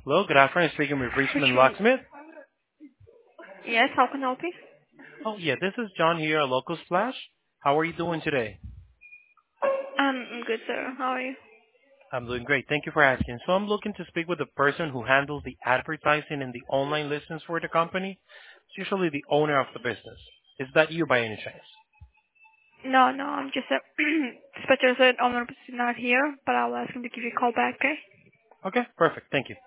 Hello, good afternoon. Speaking with Which Richmond one? Locksmith. Yes, how can I help you? Oh, yeah, this is John here at Local Splash. How are you doing today? I'm good, sir. How are you? I'm doing great. Thank you for asking. So I'm looking to speak with the person who handles the advertising and the online listings for the company. It's usually the owner of the business. Is that you by any chance? No, I'm just a special said owner is not here, but I'll ask him to give you a call back, okay? Okay, perfect. Thank you.